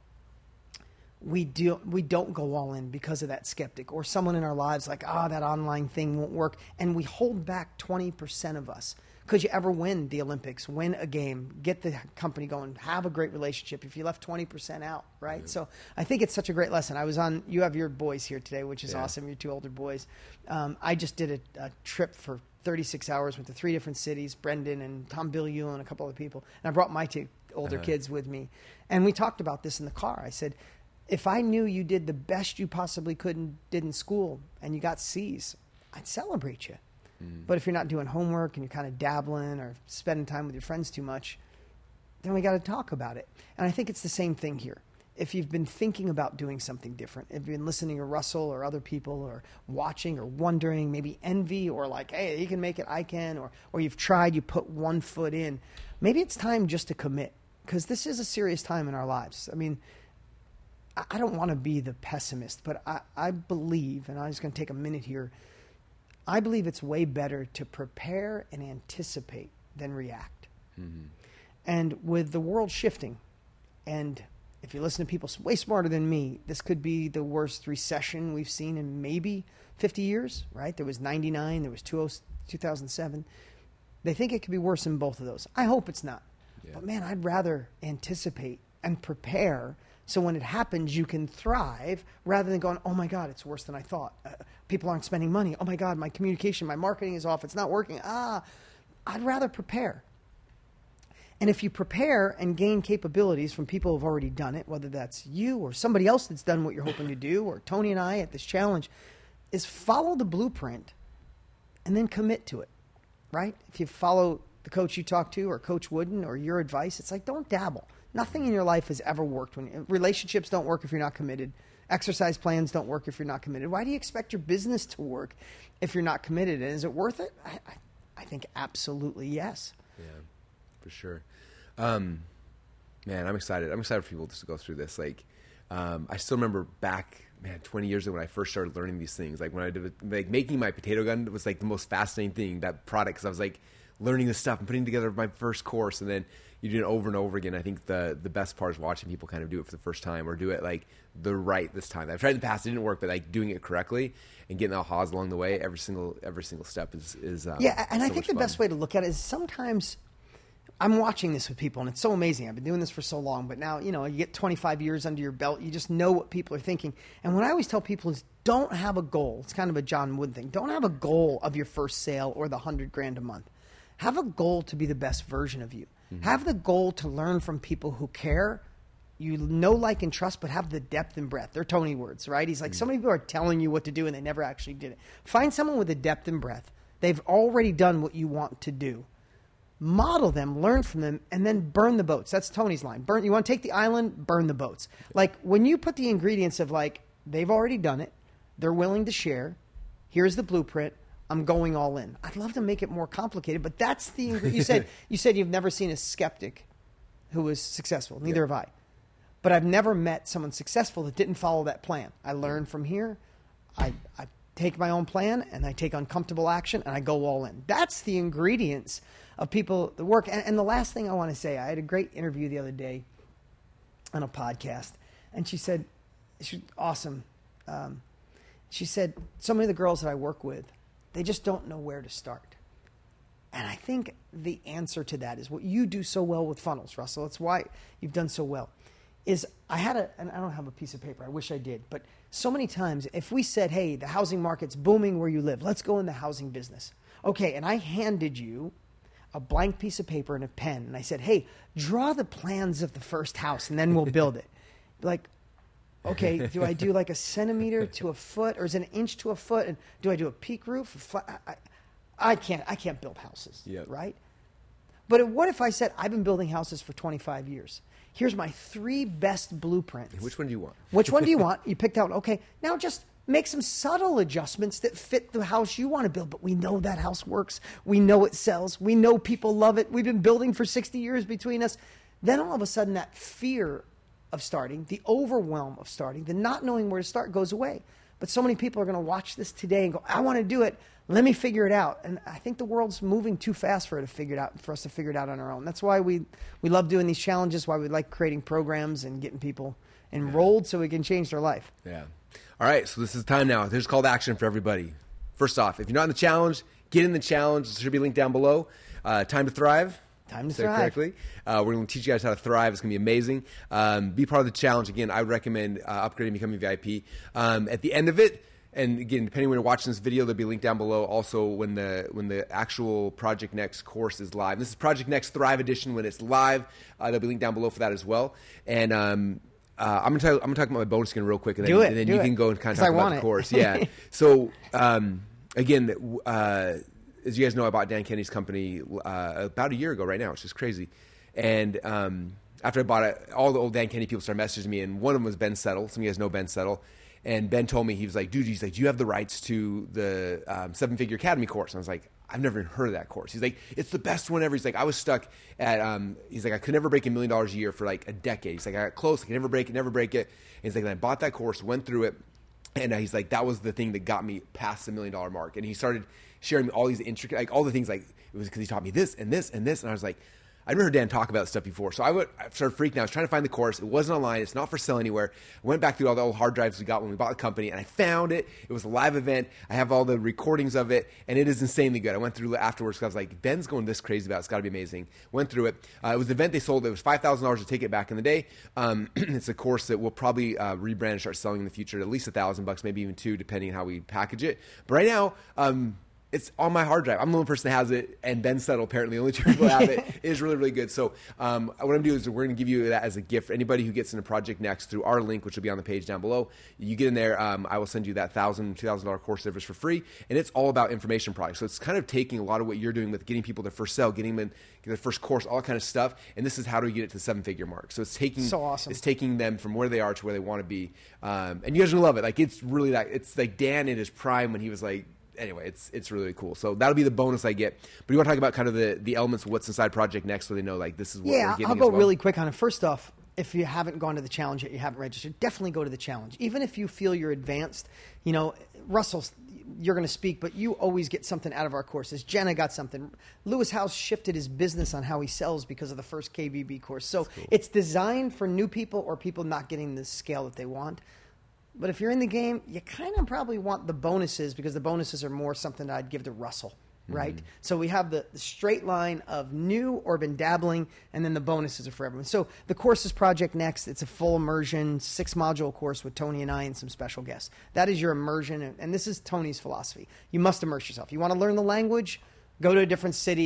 we don't go all in because of that skeptic or someone in our lives like, that online thing won't work. And we hold back 20% of us. Could you ever win the Olympics, win a game, get the company going, have a great relationship if you left 20% out, right? Yeah. So I think it's such a great lesson. You have your boys here today, which is awesome, your 2 older boys. I just did a trip for 36 hours, went to 3 different cities, Brendan and Tom Bilyeu and a couple other people. And I brought my 2 older kids with me. And we talked about this in the car. I said, if I knew you did the best you possibly could and did in school and you got C's, I'd celebrate you. But if you're not doing homework and you're kind of dabbling or spending time with your friends too much, then we got to talk about it. And I think it's the same thing here. If you've been thinking about doing something different, if you've been listening to Russell or other people or watching or wondering, maybe envy or like, hey, he can make it, I can, or you've tried, you put one foot in, maybe it's time just to commit because this is a serious time in our lives. I mean, I don't want to be the pessimist, but I believe, and I'm just going to take a minute here, I believe it's way better to prepare and anticipate than react. And with the world shifting, and if you listen to people way smarter than me, this could be the worst recession we've seen in maybe 50 years, right? There was 99, there was 2007. They think it could be worse than both of those. I hope it's not. Yeah. But man, I'd rather anticipate and prepare so when it happens, you can thrive rather than going, oh, my God, it's worse than I thought. People aren't spending money. Oh, my God, my communication, my marketing is off. It's not working. I'd rather prepare. And if you prepare and gain capabilities from people who've already done it, whether that's you or somebody else that's done what you're hoping to do, or Tony and I at this challenge, is follow the blueprint and then commit to it, right? If you follow the coach you talk to or Coach Wooden or your advice, it's like don't dabble. Nothing in your life has ever worked. Relationships don't work if you're not committed. Exercise plans don't work if you're not committed. Why do you expect your business to work if you're not committed? And is it worth it? I think absolutely yes. Yeah, for sure. Man, I'm excited. I'm excited for people just to go through this. Like, I still remember back, 20 years ago when I first started learning these things. Like when I did, like making my potato gun was like the most fascinating thing, that product, because I was like learning this stuff and putting together my first course, and then you do it over and over again. I think the best part is watching people kind of do it for the first time or do it like this time. I've tried in the past, it didn't work, but like doing it correctly and getting ahas along the way, every single step is yeah. And so I think the best way to look at it is sometimes I'm watching this with people and it's so amazing. I've been doing this for so long, but now, you get 25 years under your belt. You just know what people are thinking. And what I always tell people is don't have a goal. It's kind of a John Wood thing. Don't have a goal of your first sale or the $100,000 a month. Have a goal to be the best version of you. Have the goal to learn from people who care. You know, like, and trust, but have the depth and breadth. They're Tony words, right? He's like, so many people are telling you what to do and they never actually did it. Find someone with a depth and breadth. They've already done what you want to do. Model them, learn from them, and then burn the boats. That's Tony's line. You want to take the island, burn the boats. Like, when you put the ingredients of, like, they've already done it, they're willing to share, here's the blueprint, I'm going all in. I'd love to make it more complicated, but that's the ingredient. You said you've never seen a skeptic who was successful. Neither have I. But I've never met someone successful that didn't follow that plan. I learn from here. I take my own plan, and I take uncomfortable action, and I go all in. That's the ingredients of people that work. And the last thing I want to say, I had a great interview the other day on a podcast, and she said, she's awesome. She said, so many of the girls that I work with, they just don't know where to start. And I think the answer to that is what you do so well with funnels, Russell. It's why you've done so well. And I don't have a piece of paper. I wish I did. But so many times, if we said, hey, the housing market's booming where you live, let's go in the housing business. Okay, and I handed you a blank piece of paper and a pen, and I said, hey, draw the plans of the first house, and then we'll build it. Like, okay, do I do like a centimeter to a foot, or is it an inch to a foot? And do I do a peak roof? I can't build houses, right? But what if I said, I've been building houses for 25 years. Here's my 3 best blueprints. Which one do you want? Which one do you want? You picked out, okay, now just make some subtle adjustments that fit the house you want to build. But we know that house works. We know it sells. We know people love it. We've been building for 60 years between us. Then all of a sudden that fear of starting, the overwhelm of starting, the not knowing where to start goes away. But so many people are going to watch this today and go, I want to do it. Let me figure it out. And I think the world's moving too fast for us to figure it out on our own. That's why we love doing these challenges, why we like creating programs and getting people enrolled so we can change their life. Yeah. All right, so this is time now. There's a call to action for everybody. First off, if you're not in the challenge, get in the challenge. It should be linked down below. Time to Thrive. Time to Say thrive. it correctly. We're going to teach you guys how to thrive. It's going to be amazing. Be part of the challenge. Again, I would recommend upgrading, becoming VIP. At the end of it, and again, depending when you're watching this video, there'll be a link down below. Also, when the actual Project Next course is live. This is Project Next Thrive Edition. When it's live, there'll be a link down below for that as well. And I'm gonna talk about my bonus skin real quick, and then you can go and kind of talk about the course. Yeah. So again, as you guys know, I bought Dan Kennedy's company about a year ago right now, which is crazy. And after I bought it, all the old Dan Kennedy people started messaging me, and one of them was Ben Settle. Some of you guys know Ben Settle. And Ben told me, he was like, dude, he's like, do you have the rights to the 7-Figure Academy course? And I was like, I've never even heard of that course. He's like, it's the best one ever. He's like, I was stuck at, he's like, I could never break $1 million a year for like a decade. He's like, I got close. I could never break it. And he's like, and I bought that course, went through it. And he's like, that was the thing that got me past the $1 million mark. And he started sharing me all these intricate, like all the things, like it was because he taught me this and this and this. And I was like, I'd never heard Dan talk about this stuff before. So I started freaking out. I was trying to find the course. It wasn't online. It's not for sale anywhere. I went back through all the old hard drives we got when we bought the company, and I found it. It was a live event. I have all the recordings of it, and it is insanely good. I went through it afterwards because I was like, Ben's going this crazy about it. It's got to be amazing. Went through it. It was an event they sold. It was $5,000 a ticket back in the day. It's a course that we'll probably rebrand and start selling in the future at least $1,000, maybe even $2,000, depending on how we package it. But right now, it's on my hard drive. I'm the only person that has it, and Ben Settle, apparently, the only 2 people that have it. It is really, really good. So what I'm going to do is we're going to give you that as a gift for anybody who gets into Project Next through our link, which will be on the page down below. You get in there, I will send you that $1,000, $2,000 course service for free, and it's all about information products. So it's kind of taking a lot of what you're doing with getting people their first sale, getting them in their first course, all that kind of stuff, and this is how do we get it to the 7-figure mark. So it's taking so awesome. It's taking them from where they are to where they want to be, and you guys are going to love it. Like it's really that. It's like Dan in his prime when he was like. Anyway, it's really cool. So that'll be the bonus I get. But you want to talk about kind of the elements of what's inside Project Next so they know like this is what we're getting. I'll go really quick on it. First off, if you haven't gone to the challenge yet, you haven't registered, definitely go to the challenge. Even if you feel you're advanced, you know, Russell, you're going to speak, but you always get something out of our courses. Jenna got something. Lewis House shifted his business on how he sells because of the first KBB course. So cool. It's designed for new people or people not getting the scale that they want. But if you're in the game, you kind of probably want the bonuses because the bonuses are more something that I'd give to Russell, right? Mm-hmm. So we have the straight line of new or been dabbling, and then the bonuses are for everyone. So the course is Project Next. It's a full immersion, 6-module course with Tony and I and some special guests. That is your immersion, and this is Tony's philosophy. You must immerse yourself. You want to learn the language? Go to a different city.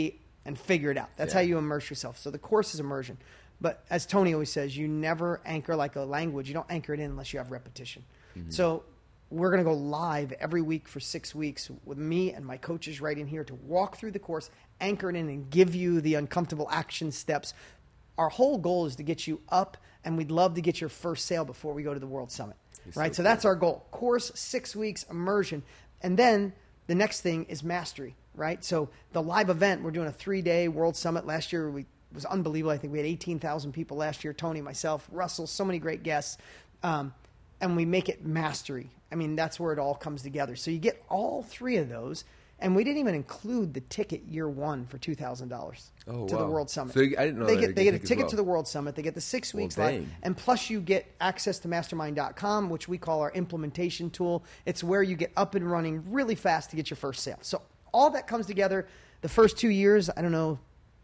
and figure it out. That's how you immerse yourself. So the course is immersion. But as Tony always says, you never anchor like a language. You don't anchor it in unless you have repetition. So we're going to go live every week for 6 weeks with me and my coaches right in here to walk through the course, anchor it in, and give you the uncomfortable action steps. Our whole goal is to get you up, and we'd love to get your first sale before we go to the World Summit. Right? So that's our goal. Course, 6 weeks, immersion. And then the next thing is mastery, right? So the live event, we're doing a 3-day World Summit. Last year, it was unbelievable. I think we had 18,000 people last year. Tony, myself, Russell, so many great guests. And we make it mastery. I mean, that's where it all comes together. So you get all 3 of those. And we didn't even include the ticket year 1 for $2,000 to the World Summit. So I didn't know they get a ticket well. to the World Summit. They get the 6 weeks Well, live. dang. And plus you get access to mastermind.com, which we call our implementation tool. It's where you get up and running really fast to get your first sale. So all that comes together. The first 2 years, I don't know,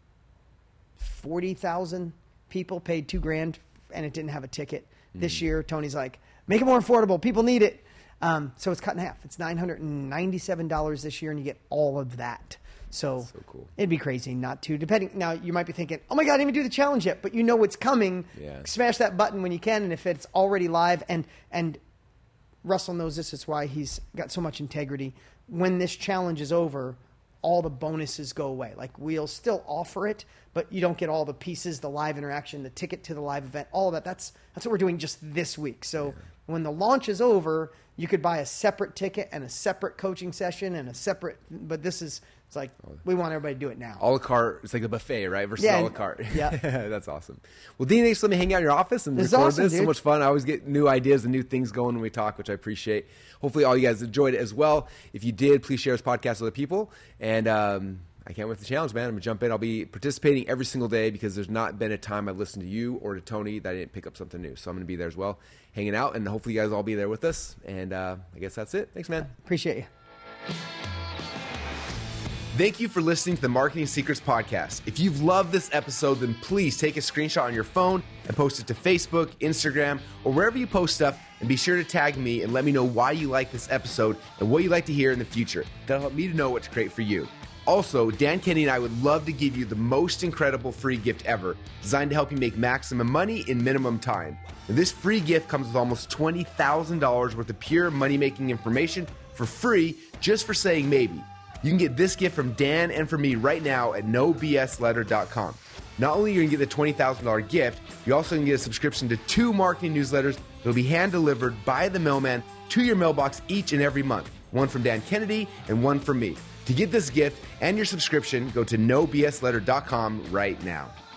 40,000 people paid $2,000 and it didn't have a ticket. This year, Tony's like, make it more affordable. People need it. So it's cut in half. It's $997 this year, and you get all of that. So cool. It'd be crazy not to. Now, you might be thinking, oh, my God, I didn't even do the challenge yet. But you know what's coming. Yeah. Smash that button when you can, and if it's already live. And Russell knows this. It's why he's got so much integrity. When this challenge is over, all the bonuses go away. Like, we'll still offer it, but you don't get all the pieces, the live interaction, the ticket to the live event, all of that. That's what we're doing just this week. So when the launch is over, you could buy a separate ticket and a separate coaching session and a separate, but it's like, we want everybody to do it now. A la carte, it's like a buffet, right? Versus a la carte. Yeah. That's awesome. Well, Dean, thanks for letting me hang out in your office and This is record awesome, this. So dude. much fun. I always get new ideas and new things going when we talk, which I appreciate. Hopefully all you guys enjoyed it as well. If you did, please share this podcast with other people. And I can't wait for the challenge, man. I'm going to jump in. I'll be participating every single day because there's not been a time I've listened to you or to Tony that I didn't pick up something new. So I'm going to be there as well, hanging out, and hopefully you guys all be there with us. And I guess that's it. Thanks, man. Appreciate you. Thank you for listening to the Marketing Secrets Podcast. If you've loved this episode, then please take a screenshot on your phone and post it to Facebook, Instagram, or wherever you post stuff, and be sure to tag me and let me know why you like this episode and what you'd like to hear in the future. That'll help me to know what to create for you. Also, Dan Kennedy and I would love to give you the most incredible free gift ever, designed to help you make maximum money in minimum time. And this free gift comes with almost $20,000 worth of pure money-making information for free, just for saying maybe. You can get this gift from Dan and from me right now at nobsletter.com. Not only are you going to get the $20,000 gift, you also can get a subscription to 2 marketing newsletters that will be hand-delivered by the mailman to your mailbox each and every month. One from Dan Kennedy and one from me. To get this gift and your subscription, go to nobsletter.com right now.